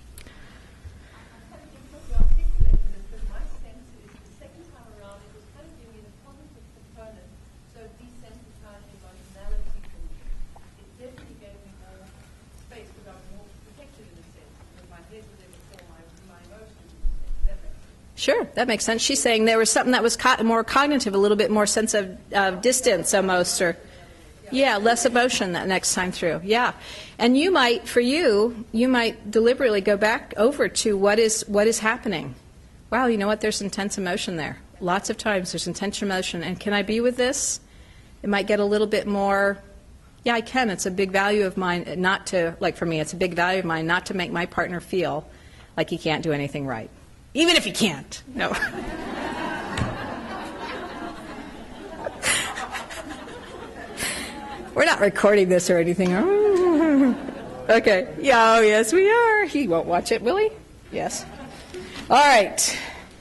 Speaker 2: Sure, that makes sense. She's saying there was something that was more cognitive, a little bit more sense of distance almost, or less emotion that next time through. Yeah, and you might deliberately go back over to what is happening. Wow, you know what? There's intense emotion there. Lots of times there's intense emotion, and can I be with this? It might get a little bit more. Yeah, I can. It's a big value of mine not to, like for me, it's a big value of mine not to make my partner feel like he can't do anything right. Even if he can't. No. We're not recording this or anything. Okay. Yeah, oh, yes, we are. He won't watch it, will he? Yes. All right.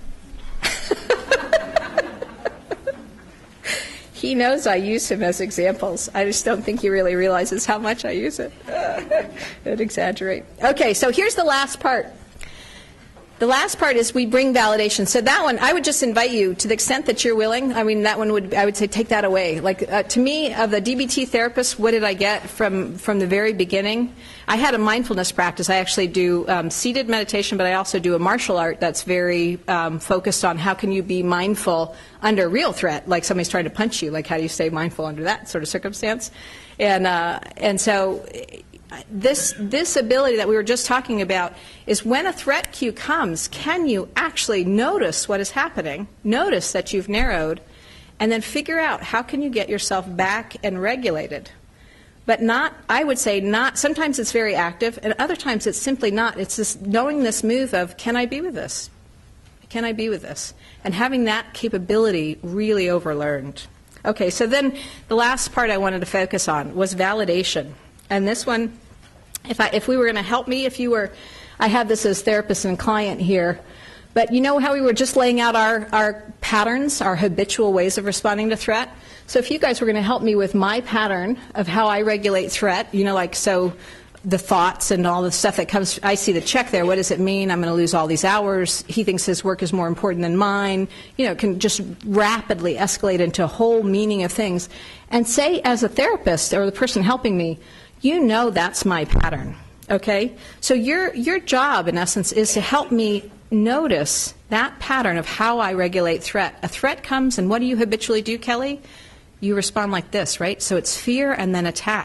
Speaker 2: He knows I use him as examples. I just don't think he really realizes how much I use it. I'd exaggerate. Okay, so here's the last part. The last part is we bring validation. So that one, I would just invite you, to the extent that you're willing, I mean, that one I would say take that away. Like, to me, of the DBT therapist, what did I get from the very beginning? I had a mindfulness practice. I actually do seated meditation, but I also do a martial art that's very focused on how can you be mindful under real threat, like somebody's trying to punch you, like how do you stay mindful under that sort of circumstance? And so this ability that we were just talking about is when a threat cue comes, can you actually notice what is happening, notice that you've narrowed, and then figure out how can you get yourself back and regulated. But not, I would say not, sometimes it's very active, and other times it's simply not. It's this knowing this move of, can I be with this? Can I be with this? And having that capability really overlearned. Okay, so then the last part I wanted to focus on was validation. And this one, if we were going to help me, I have this as therapist and client here, but you know how we were just laying out our patterns, our habitual ways of responding to threat? So if you guys were going to help me with my pattern of how I regulate threat, so the thoughts and all the stuff that comes, I see the check there, what does it mean? I'm going to lose all these hours. He thinks his work is more important than mine. It can just rapidly escalate into a whole meaning of things. And say, as a therapist or the person helping me, that's my pattern, okay? So your job, in essence, is to help me notice that pattern of how I regulate threat. A threat comes, and what do you habitually do, Kelly? You respond like this, right? So it's fear and then attack.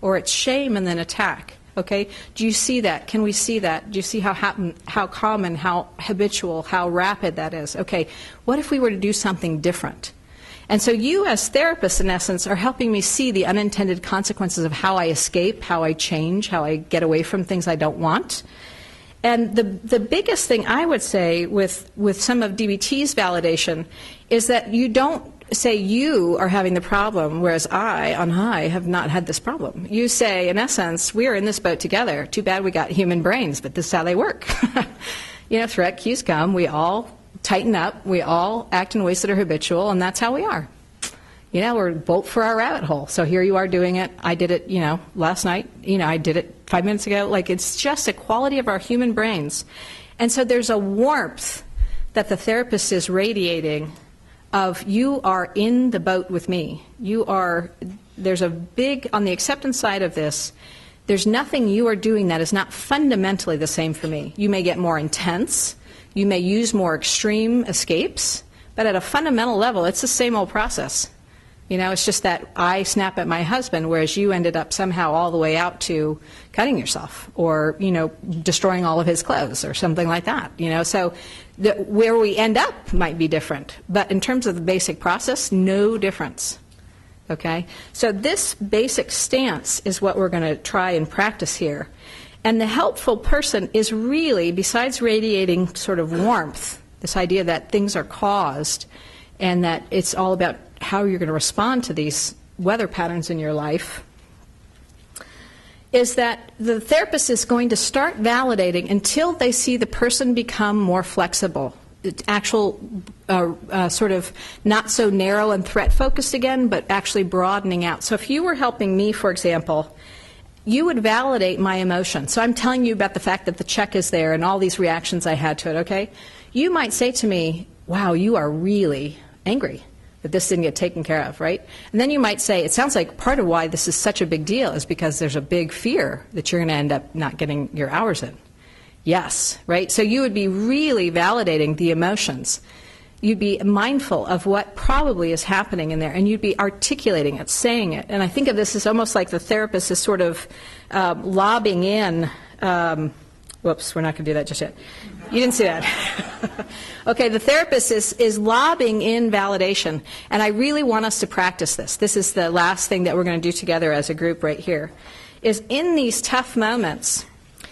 Speaker 2: or it's shame and then attack. Okay? Do you see that? Can we see that? Do you see how common, how habitual, how rapid that is? Okay, what if we were to do something different? And so you as therapists, in essence, are helping me see the unintended consequences of how I escape, how I change, how I get away from things I don't want. And the biggest thing I would say with some of DBT's validation is that you don't say you are having the problem, whereas I, on high, have not had this problem. You say, in essence, we are in this boat together. Too bad we got human brains, but this is how they work. Threat cues come, we all tighten up, we all act in ways that are habitual, and that's how we are. We're bolt for our rabbit hole. So here you are doing it. I did it, last night. I did it 5 minutes ago. Like, it's just a quality of our human brains. And so there's a warmth that the therapist is radiating of, you are in the boat with me. There's a big, on the acceptance side of this, there's nothing you are doing that is not fundamentally the same for me. You may get more intense. You may use more extreme escapes. But at a fundamental level, it's the same old process. It's just that I snap at my husband, whereas you ended up somehow all the way out to cutting yourself or, destroying all of his clothes or something like that. So where we end up might be different. But in terms of the basic process, no difference. Okay? So this basic stance is what we're going to try and practice here. And the helpful person is really, besides radiating sort of warmth, this idea that things are caused and that it's all about how you're going to respond to these weather patterns in your life, is that the therapist is going to start validating until they see the person become more flexible, actual sort of not so narrow and threat-focused again, but actually broadening out. So if you were helping me, for example, you would validate my emotion. So I'm telling you about the fact that the check is there and all these reactions I had to it, okay? You might say to me, wow, you are really angry that this didn't get taken care of, right? And then you might say, it sounds like part of why this is such a big deal is because there's a big fear that you're going to end up not getting your hours in. Yes, right? So you would be really validating the emotions. You'd be mindful of what probably is happening in there, and you'd be articulating it, saying it. And I think of this as almost like the therapist is sort of lobbing in, whoops, we're not going to do that just yet. You didn't see that. Okay, the therapist is lobbing in validation, and I really want us to practice this. This is the last thing that we're going to do together as a group right here, is in these tough moments,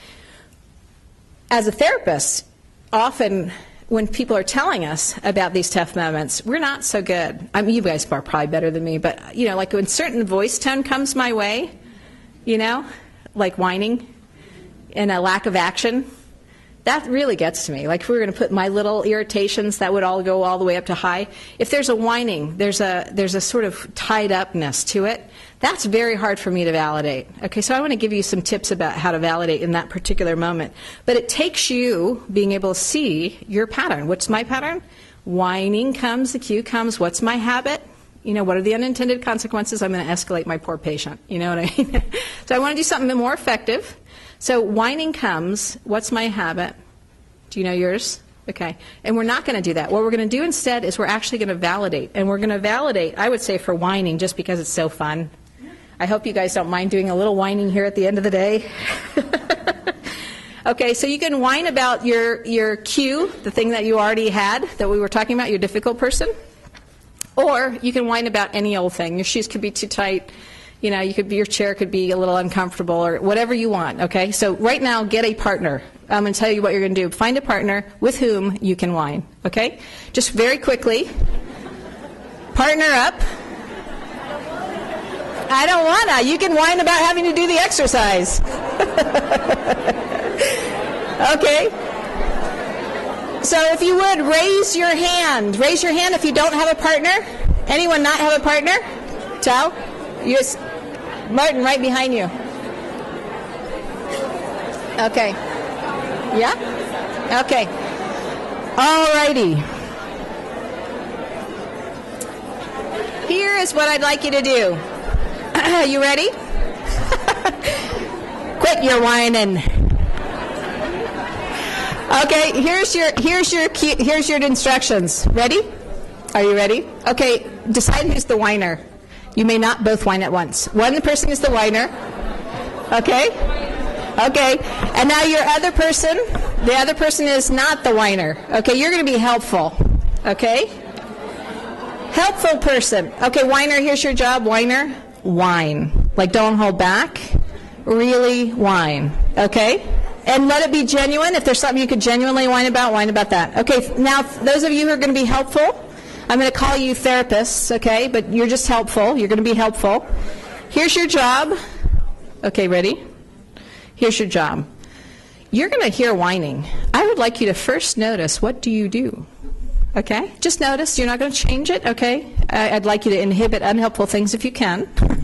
Speaker 2: as a therapist, often when people are telling us about these tough moments, we're not so good. I mean, you guys are probably better than me, but, like when certain voice tone comes my way, like whining and a lack of action, that really gets to me. Like if we were going to put my little irritations, that would all go all the way up to high. If there's a whining, there's a sort of tied upness to it. That's very hard for me to validate. Okay, so I want to give you some tips about how to validate in that particular moment. But it takes you being able to see your pattern. What's my pattern? Whining comes, the cue comes. What's my habit? What are the unintended consequences? I'm going to escalate my poor patient. You know what I mean? So I want to do something more effective. So whining comes. What's my habit? Do you know yours? Okay. And we're not going to do that. What we're going to do instead is we're actually going to validate. And we're going to validate, I would say, for whining just because it's so fun. I hope you guys don't mind doing a little whining here at the end of the day. Okay, so you can whine about your cue, the thing that you already had that we were talking about, your difficult person. Or you can whine about any old thing. Your shoes could be too tight. Your chair could be a little uncomfortable or whatever you want, okay? So right now, get a partner. I'm going to tell you what you're going to do. Find a partner with whom you can whine, okay? Just very quickly, partner up. I don't want to. You can whine about having to do the exercise. Okay? So if you would, raise your hand. Raise your hand if you don't have a partner. Anyone not have a partner? Ciao. Martin, right behind you. Okay. Yeah? Okay. All righty. Here is what I'd like you to do. You ready? Quit your whining. Okay, here's your instructions. Ready? Are you ready? Okay, decide who's the whiner. You may not both whine at once. One person is the whiner. Okay? Okay. And now your other person, the other person is not the whiner. Okay, you're going to be helpful. Okay? Helpful person. Okay, whiner, here's your job. Whiner, whine. Like, don't hold back. Really whine. Okay? And let it be genuine. If there's something you could genuinely whine about that. Okay, now those of you who are going to be helpful, I'm going to call you therapists, okay? But you're just helpful. You're going to be helpful. Here's your job. Okay, ready? Here's your job. You're going to hear whining. I would like you to first notice, what do you do? Okay? Just notice. You're not going to change it, okay? I'd like you to inhibit unhelpful things if you can.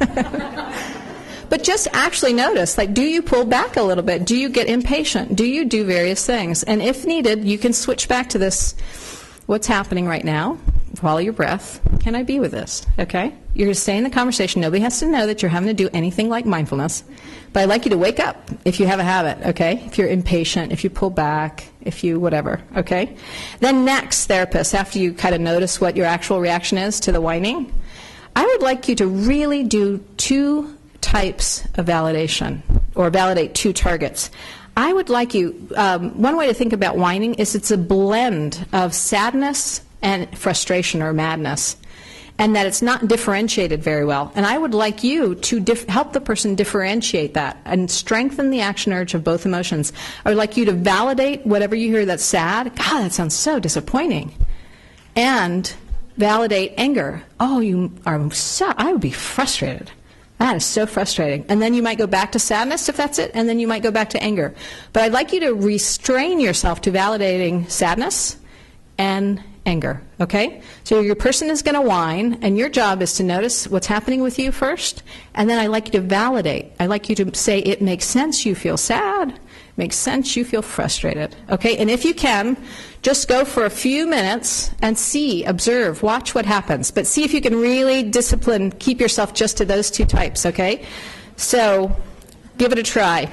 Speaker 2: But just actually notice, like, do you pull back a little bit? Do you get impatient? Do you do various things? And if needed, you can switch back to this, what's happening right now? Follow your breath. Can I be with this? Okay? You're going to stay in the conversation. Nobody has to know that you're having to do anything like mindfulness. But I'd like you to wake up if you have a habit, okay? If you're impatient, if you pull back, if you whatever, okay? Then next, therapist, after you kind of notice what your actual reaction is to the whining, I would like you to really do 2 types of validation, or validate 2 targets. I would like you, one way to think about whining is it's a blend of sadness and frustration or madness, and that it's not differentiated very well. And I would like you to help the person differentiate that and strengthen the action urge of both emotions. I would like you to validate whatever you hear that's sad. God, that sounds so disappointing. And validate anger. Oh, you are so, I would be frustrated. That is so frustrating. And then you might go back to sadness if that's it, and then you might go back to anger. But I'd like you to restrain yourself to validating sadness and anger, okay? So your person is going to whine, and your job is to notice what's happening with you first, and then I'd like you to validate. I'd like you to say, it makes sense you feel sad, makes sense you feel frustrated, okay? And if you can, just go for a few minutes and see, observe, watch what happens. But see if you can really discipline, keep yourself just to those 2 types, okay? So give it a try.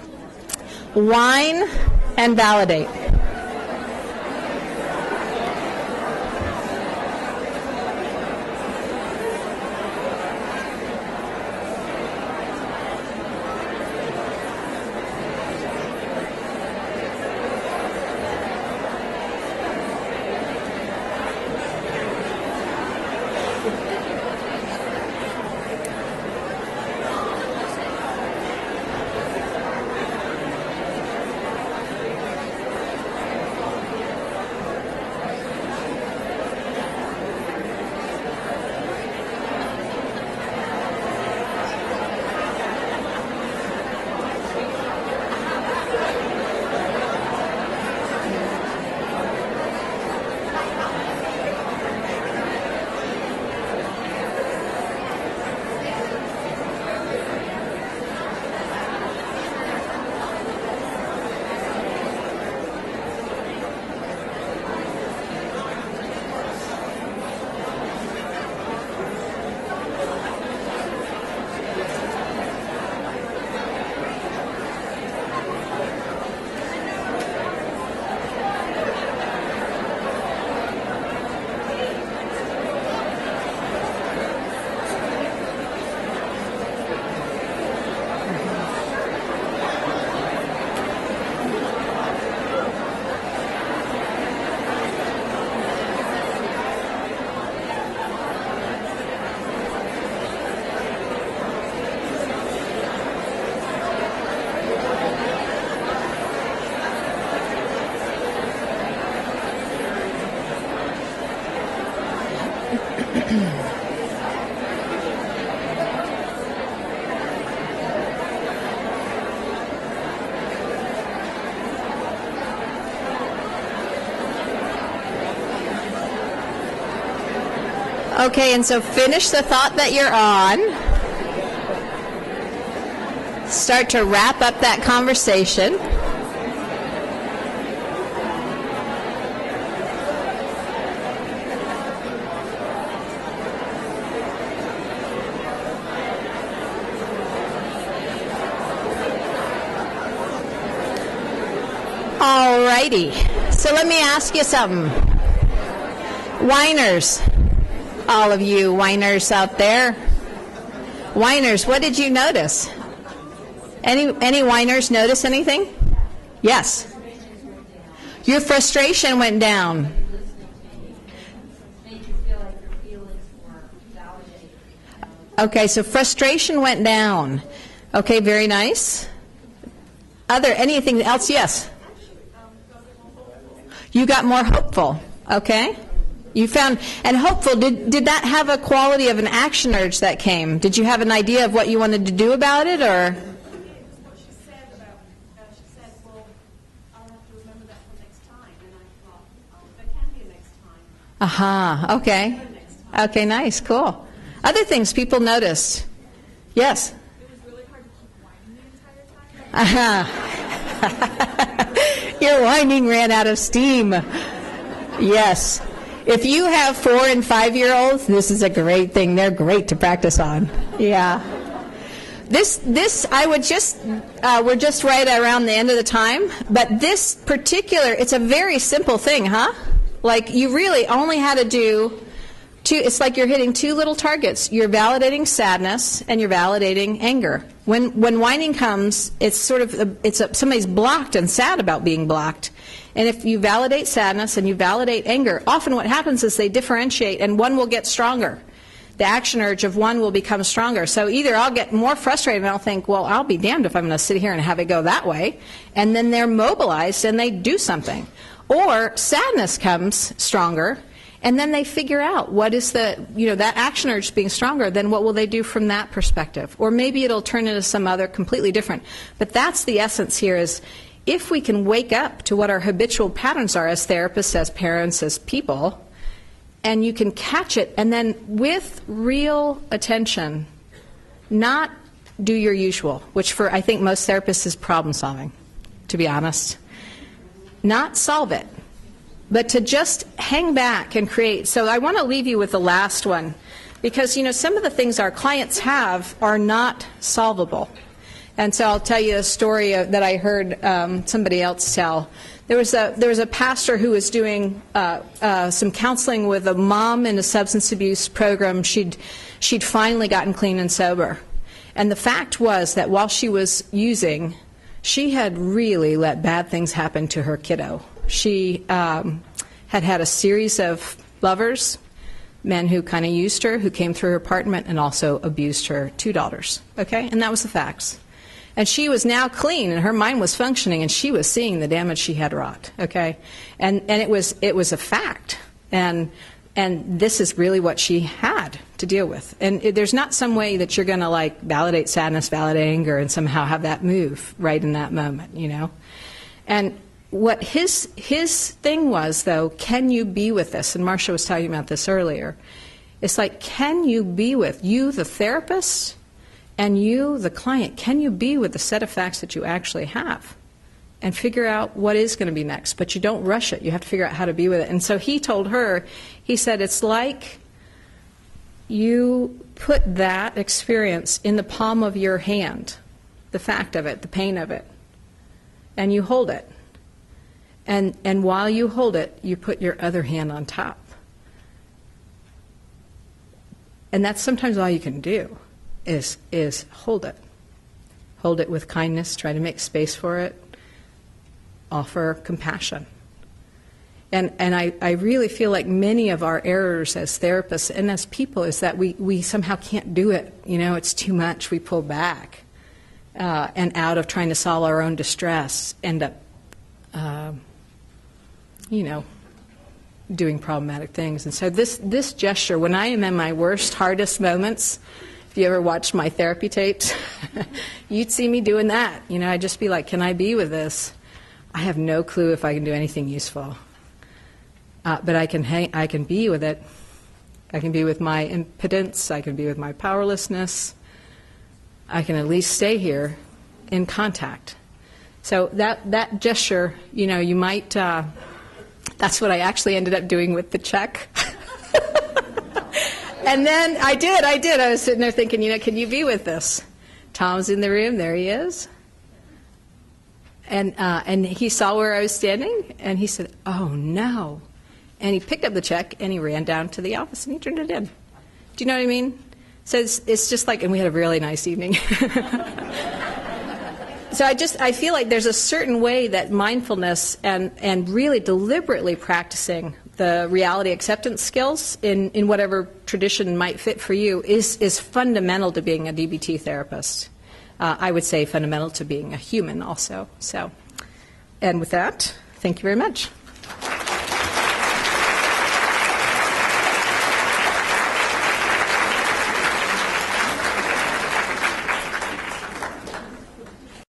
Speaker 2: Whine and validate. Okay, and so finish the thought that you're on. Start to wrap up that conversation. All righty. So let me ask you something. Whiners. All of you whiners out there. Whiners, what did you notice? Any whiners notice anything? Yes. Your frustration went down. Okay, so frustration went down. Okay, very nice. Anything else? Yes. You got more hopeful. Okay. You found, and hopeful, did that have a quality of an action urge that came? Did you have an idea of what you wanted to do about it, or?
Speaker 4: She said, well, I'll have to remember that for next time. And I thought, oh, there can be a next time.
Speaker 2: Aha, okay. Okay, nice, cool. Other things people noticed. Yes?
Speaker 4: It was really hard to keep whining the entire time.
Speaker 2: Your whining ran out of steam. Yes. If you have 4- and 5-year-olds, this is a great thing. They're great to practice on. Yeah. This, I would just, we're just right around the end of the time, but this particular, it's a very simple thing, huh? Like, you really only had to do it's like you're hitting 2 little targets. You're validating sadness and you're validating anger. When whining comes, it's sort of, somebody's blocked and sad about being blocked. And if you validate sadness and you validate anger, often what happens is they differentiate and one will get stronger. The action urge of one will become stronger. So either I'll get more frustrated and I'll think, well, I'll be damned if I'm going to sit here and have it go that way. And then they're mobilized and they do something. Or sadness comes stronger. And then they figure out what is that action urge being stronger, then what will they do from that perspective? Or maybe it'll turn into some other completely different. But that's the essence here is if we can wake up to what our habitual patterns are as therapists, as parents, as people, and you can catch it, and then with real attention, not do your usual, which for I think most therapists is problem solving, to be honest. Not solve it. But to just hang back and create. So I want to leave you with the last one. Because, some of the things our clients have are not solvable. And so I'll tell you a story that I heard somebody else tell. There was a pastor who was doing some counseling with a mom in a substance abuse program. She'd finally gotten clean and sober. And the fact was that while she was using, she had really let bad things happen to her kiddo. She had a series of lovers, men who kind of used her, who came through her apartment and also abused her 2 daughters. Okay? And that was the facts. And she was now clean, and her mind was functioning, and she was seeing the damage she had wrought. Okay? And it was a fact. And this is really what she had to deal with. And there's not some way that you're going to validate sadness, validate anger, and somehow have that move right in that moment, And what his thing was, though, can you be with this? And Marcia was talking about this earlier. It's like, can you be with you, the therapist, and you, the client? Can you be with the set of facts that you actually have? And figure out what is going to be next. But you don't rush it. You have to figure out how to be with it. And so he told her, he said, it's like you put that experience in the palm of your hand, the fact of it, the pain of it, and you hold it. And while you hold it, you put your other hand on top. And that's sometimes all you can do is hold it. Hold it with kindness, try to make space for it, offer compassion. And I really feel like many of our errors as therapists and as people is that we somehow can't do it. It's too much. We pull back. And out of trying to solve our own distress, end up doing problematic things. And so this gesture, when I am in my worst, hardest moments, if you ever watched my therapy tapes, you'd see me doing that. I'd just be like, can I be with this? I have no clue if I can do anything useful. But I can be with it. I can be with my impotence. I can be with my powerlessness. I can at least stay here in contact. So that gesture, you might... That's what I actually ended up doing with the check. And then I did. I was sitting there thinking, can you be with this? Tom's in the room. There he is. And he saw where I was standing, and he said, oh, no. And he picked up the check, and he ran down to the office, and he turned it in. Do you know what I mean? So it's just like, and we had a really nice evening. I feel like there's a certain way that mindfulness and really deliberately practicing the reality acceptance skills in whatever tradition might fit for you is fundamental to being a DBT therapist. I would say fundamental to being a human also. So, and with that, thank you very much.